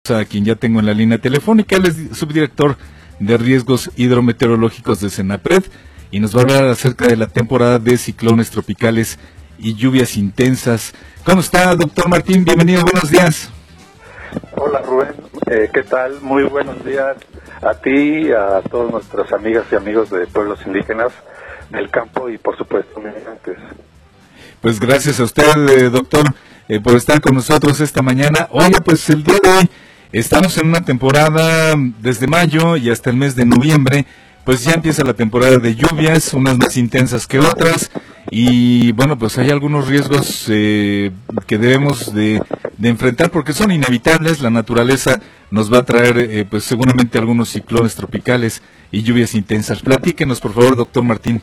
A quien ya tengo en la línea telefónica, él es subdirector de riesgos hidrometeorológicos de Senapred y nos va a hablar acerca de la temporada de ciclones tropicales y lluvias intensas. ¿Cómo está, doctor Martín? Bienvenido, buenos días. Hola, Rubén, ¿qué tal? Muy buenos días a ti y a todas nuestras amigas y amigos de pueblos indígenas del campo y por supuesto migrantes. Pues gracias a usted, doctor, por estar con nosotros esta mañana. Oiga, pues el día de hoy estamos en una temporada desde mayo y hasta el mes de noviembre, pues ya empieza la temporada de lluvias, unas más intensas que otras, y bueno, pues hay algunos riesgos que debemos de enfrentar porque son inevitables. La naturaleza nos va a traer pues seguramente algunos ciclones tropicales y lluvias intensas. Platíquenos, por favor, doctor Martín.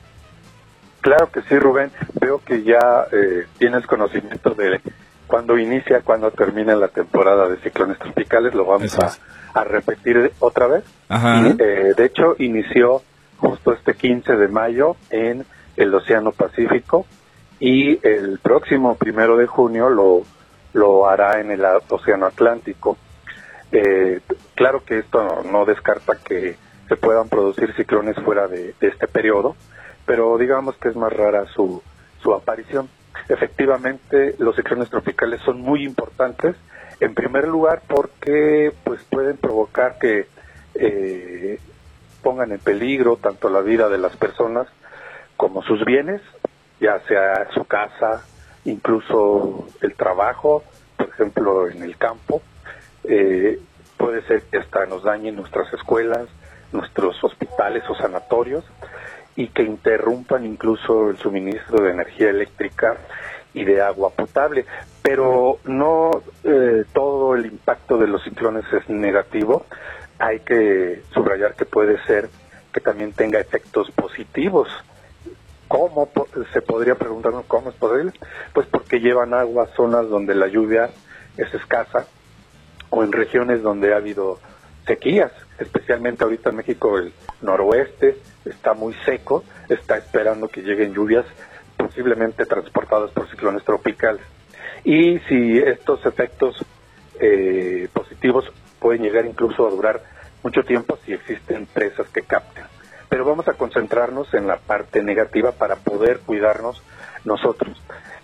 Claro que sí, Rubén. Veo que ya tienes conocimiento de cuándo inicia, cuándo termina la temporada de ciclones tropicales. Lo vamos a repetir otra vez. Ajá. Y, de hecho, inició justo este 15 de mayo en el Océano Pacífico y el próximo 1 de junio lo hará en el Océano Atlántico. Claro que esto no descarta que se puedan producir ciclones fuera de este periodo, pero digamos que es más rara su aparición. Efectivamente, los ciclones tropicales son muy importantes, en primer lugar porque pues pueden provocar que pongan en peligro tanto la vida de las personas como sus bienes, ya sea su casa, incluso el trabajo, por ejemplo en el campo. Puede ser que hasta nos dañen nuestras escuelas, nuestros hospitales o sanatorios, y que interrumpan incluso el suministro de energía eléctrica y de agua potable. Pero no todo el impacto de los ciclones es negativo. Hay que subrayar que puede ser que también tenga efectos positivos. ¿Cómo? Se podría preguntarnos cómo es posible. Pues porque llevan agua a zonas donde la lluvia es escasa o en regiones donde ha habido sequías, especialmente ahorita en México el noroeste está muy seco, está esperando que lleguen lluvias posiblemente transportadas por ciclones tropicales. Y si estos efectos positivos pueden llegar incluso a durar mucho tiempo si existen presas que capten. Pero vamos a concentrarnos en la parte negativa para poder cuidarnos nosotros.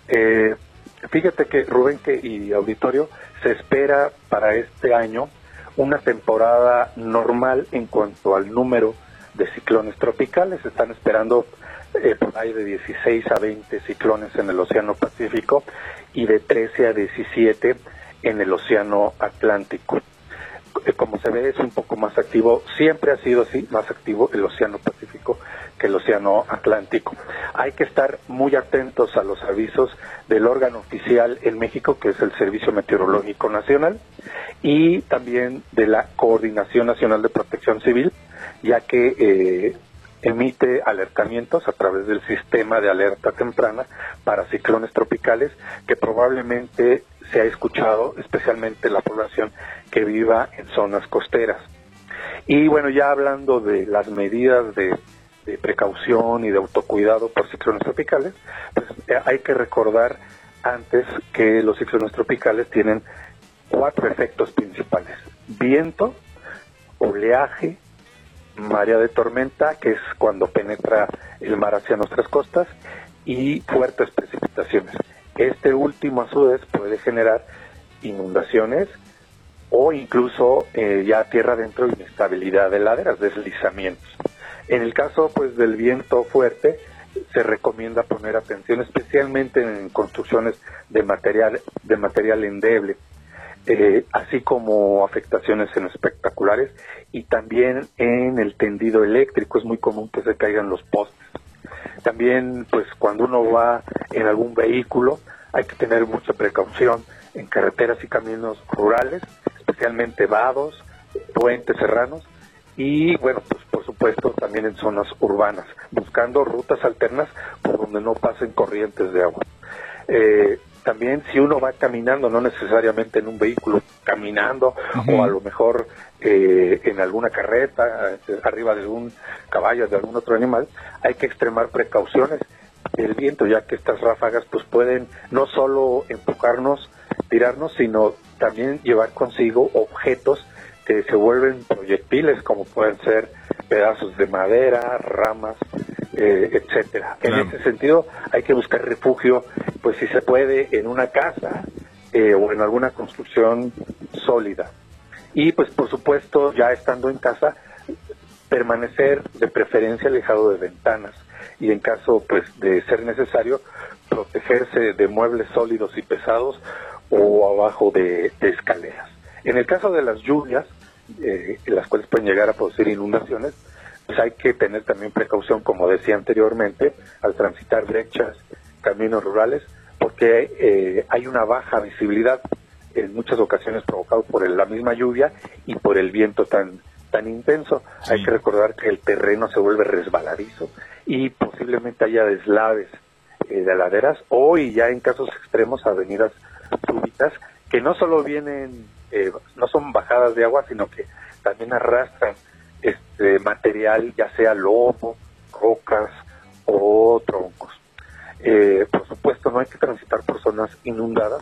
Fíjate que, Rubén y auditorio, se espera para este año una temporada normal en cuanto al número de ciclones tropicales. Se están esperando por ahí de 16 a 20 ciclones en el Océano Pacífico y de 13 a 17 en el Océano Atlántico. Como se ve, es un poco más activo, siempre ha sido así, más activo el Océano Pacífico que el Océano Atlántico. Hay que estar muy atentos a los avisos del órgano oficial en México, que es el Servicio Meteorológico Nacional, y también de la Coordinación Nacional de Protección Civil, ya que emite alertamientos a través del sistema de alerta temprana para ciclones tropicales, que probablemente se ha escuchado, especialmente la población que viva en zonas costeras. Y bueno, ya hablando de las medidas de precaución y de autocuidado por ciclones tropicales, pues hay que recordar antes que los ciclones tropicales tienen 4 efectos principales: viento, oleaje, marea de tormenta, que es cuando penetra el mar hacia nuestras costas, y fuertes precipitaciones. Este último, a su vez, puede generar inundaciones o incluso ya tierra adentro, inestabilidad de laderas, deslizamientos. En el caso pues del viento fuerte, se recomienda poner atención especialmente en construcciones de material endeble, así como afectaciones en espectaculares y también en el tendido eléctrico. Es muy común que se caigan los postes. También, pues, cuando uno va en algún vehículo, hay que tener mucha precaución en carreteras y caminos rurales, especialmente vados, puentes serranos, y, bueno, pues, por supuesto, también en zonas urbanas, buscando rutas alternas por donde no pasen corrientes de agua. También, si uno va caminando, no necesariamente en un vehículo, caminando, o a lo mejor en alguna carreta, arriba de algún caballo, de algún otro animal, hay que extremar precauciones del viento, ya que estas ráfagas pues pueden no solo empujarnos tirarnos, sino también llevar consigo objetos que se vuelven proyectiles, como pueden ser pedazos de madera, ramas, etcétera. Claro. En ese sentido hay que buscar refugio, pues si se puede, en una casa o en alguna construcción sólida. Y pues por supuesto, ya estando en casa, permanecer de preferencia alejado de ventanas y en caso pues de ser necesario, protegerse de muebles sólidos y pesados o abajo de escaleras. En el caso de las lluvias, las cuales pueden llegar a producir inundaciones, pues hay que tener también precaución, como decía anteriormente, al transitar brechas, caminos rurales, porque hay una baja visibilidad en muchas ocasiones provocado por la misma lluvia y por el viento tan intenso. Sí. Hay que recordar que el terreno se vuelve resbaladizo y posiblemente haya deslaves de laderas o, y ya en casos extremos, avenidas súbitas que no solo vienen, no son bajadas de agua, sino que también arrastran material, ya sea lodo, rocas o troncos. Por supuesto, no hay que transitar por zonas inundadas.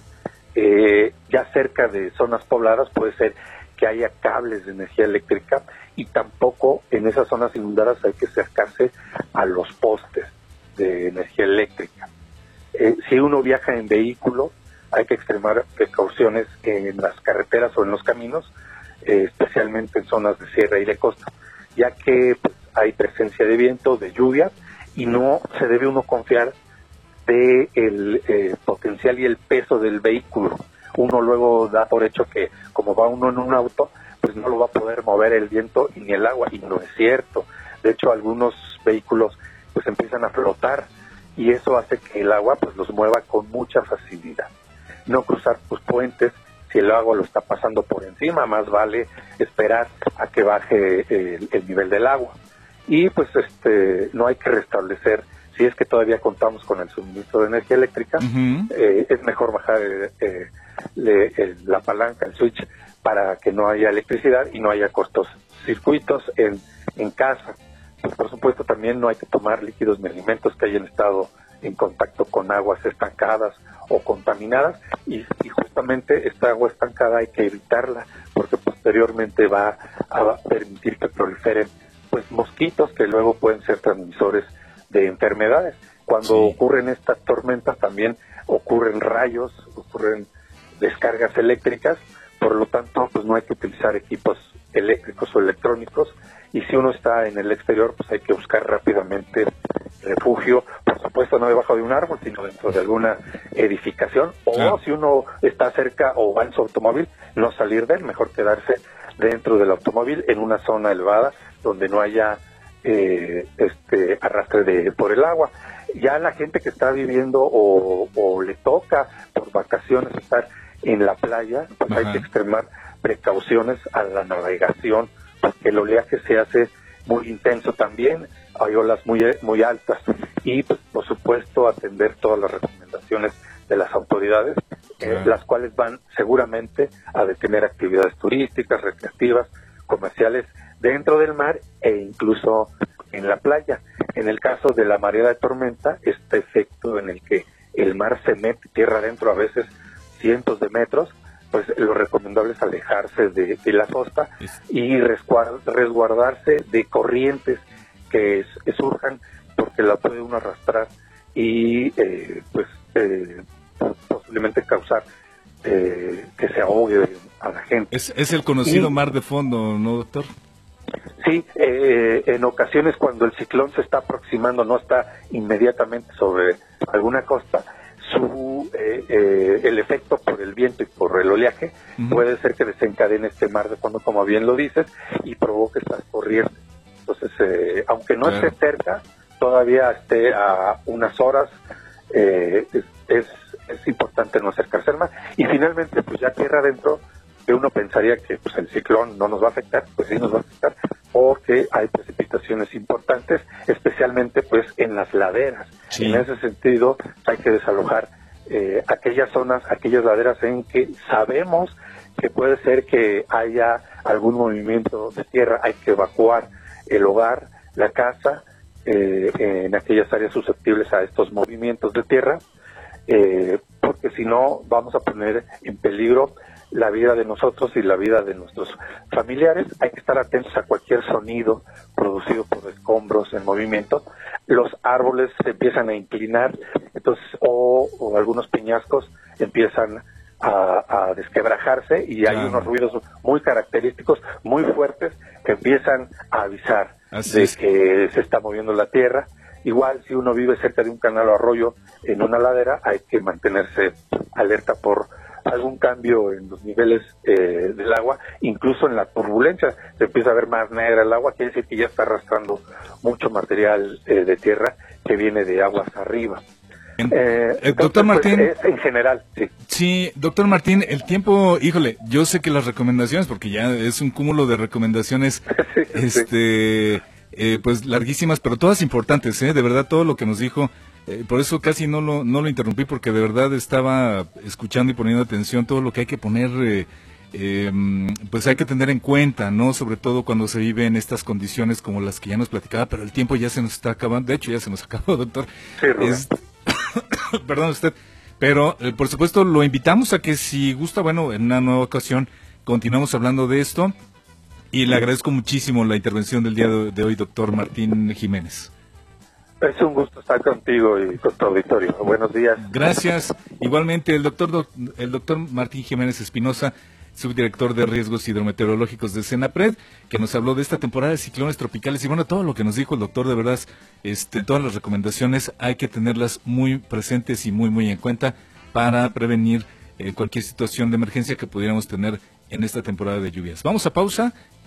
Ya cerca de zonas pobladas puede ser que haya cables de energía eléctrica y tampoco en esas zonas inundadas hay que acercarse a los postes de energía eléctrica. Si uno viaja en vehículo, hay que extremar precauciones en las carreteras o en los caminos, especialmente en zonas de sierra y de costa, ya que pues, hay presencia de viento, de lluvia, y no se debe uno confiar de el potencial y el peso del vehículo. Uno luego da por hecho que como va uno en un auto, pues no lo va a poder mover el viento y ni el agua, y no es cierto. De hecho, algunos vehículos pues empiezan a flotar y eso hace que el agua pues los mueva con mucha facilidad. No cruzar pues puentes si el agua lo está pasando por encima, más vale esperar a que baje el nivel del agua. Y pues no hay que restablecer, si es que todavía contamos con el suministro de energía eléctrica, es mejor bajar la palanca, el switch, para que no haya electricidad y no haya cortocircuitos en casa. Pues por supuesto también no hay que tomar líquidos ni alimentos que hayan estado en contacto con aguas estancadas o contaminadas, y justamente esta agua estancada hay que evitarla porque posteriormente va a permitir que proliferen pues mosquitos que luego pueden ser transmisores de enfermedades. Cuando ocurren estas tormentas también ocurren rayos, ocurren descargas eléctricas, por lo tanto pues no hay que utilizar equipos eléctricos o electrónicos, y si uno está en el exterior pues hay que buscar rápidamente refugio, por supuesto no debajo de un árbol, sino dentro de alguna edificación, o si uno está cerca o va en su automóvil, no salir de él, mejor quedarse dentro del automóvil en una zona elevada donde no haya arrastre por el agua. Ya la gente que está viviendo o le toca por vacaciones estar en la playa, pues hay que extremar precauciones a la navegación, porque el oleaje se hace muy intenso también, hay olas muy altas, y pues, por supuesto atender todas las recomendaciones de las autoridades, las cuales van seguramente a detener actividades turísticas, recreativas, comerciales dentro del mar e incluso en la playa. En el caso de la marea de tormenta, este efecto en el que el mar se mete tierra adentro a veces cientos de metros, pues lo recomendable es alejarse de la costa y resguardarse de corrientes que surjan, porque la puede uno arrastrar y posiblemente causar que se ahogue a la gente. Es el conocido mar de fondo, ¿no, doctor? Sí, en ocasiones cuando el ciclón se está aproximando, no está inmediatamente sobre alguna costa, el efecto por el viento y por el oleaje puede ser que desencadene este mar de fondo, como bien lo dices, y provoque estas corrientes. Entonces, aunque no esté cerca, todavía esté a unas horas, es importante no acercarse al mar. Y finalmente, pues ya tierra adentro, que uno pensaría que pues el ciclón no nos va a afectar, pues sí nos va a afectar, porque hay precipitaciones importantes, especialmente pues en las laderas. En ese sentido hay que desalojar aquellas zonas, aquellas laderas en que sabemos que puede ser que haya algún movimiento de tierra. Hay que evacuar el hogar, la casa, en aquellas áreas susceptibles a estos movimientos de tierra, porque si no vamos a poner en peligro la vida de nosotros y la vida de nuestros familiares. Hay que estar atentos a cualquier sonido producido por escombros en movimiento. Los árboles se empiezan a inclinar, entonces o algunos peñascos empiezan a desquebrajarse y hay unos ruidos muy característicos, muy fuertes, que empiezan a avisar que se está moviendo la tierra. Igual, si uno vive cerca de un canal o arroyo en una ladera, hay que mantenerse alerta por algún cambio en los niveles del agua, incluso en la turbulencia. Se empieza a ver más negra el agua, quiere decir que ya está arrastrando mucho material de tierra que viene de aguas arriba. Doctor Martín, pues, en general, sí. Sí, doctor Martín, el tiempo, híjole, yo sé que las recomendaciones, porque ya es un cúmulo de recomendaciones, pues larguísimas, pero todas importantes, de verdad, todo lo que nos dijo, por eso casi no lo interrumpí, porque de verdad estaba escuchando y poniendo atención todo lo que hay que poner, pues hay que tener en cuenta, ¿no? Sobre todo cuando se vive en estas condiciones como las que ya nos platicaba, pero el tiempo ya se nos está acabando, de hecho ya se nos acabó, doctor. Sí, Perdón usted, pero por supuesto lo invitamos a que si gusta, bueno, en una nueva ocasión continuamos hablando de esto y le agradezco muchísimo la intervención del día de hoy, doctor Martín Jiménez. Es un gusto estar contigo y con tu auditorio. Buenos días. Gracias. Igualmente el doctor Martín Jiménez Espinosa, subdirector de riesgos hidrometeorológicos de Senapred, que nos habló de esta temporada de ciclones tropicales y bueno, todo lo que nos dijo el doctor, de verdad, todas las recomendaciones hay que tenerlas muy presentes y muy en cuenta para prevenir cualquier situación de emergencia que pudiéramos tener en esta temporada de lluvias. Vamos a pausa.